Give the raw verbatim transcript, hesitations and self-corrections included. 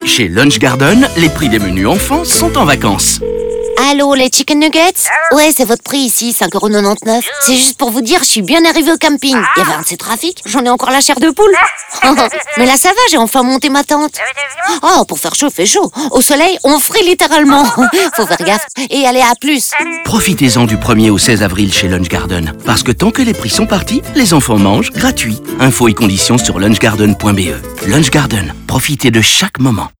Chez Lunch Garden, les prix des menus enfants sont en vacances. Allô, les chicken nuggets? Ouais, c'est votre prix ici, cinq euros quatre-vingt-dix-neuf. C'est juste pour vous dire, je suis bien arrivée au camping. Il y avait un de ces trafics, j'en ai encore la chair de poule. Mais là, ça va, j'ai enfin monté ma tente. Oh, pour faire chaud, fait chaud. Au soleil, on frit littéralement. Faut faire gaffe. Et allez, à plus. Profitez-en du premier au seize avril chez Lunch Garden. Parce que tant que les prix sont partis, les enfants mangent gratuit. Infos et conditions sur lunch garden point b e. Lunch Garden, profitez de chaque moment.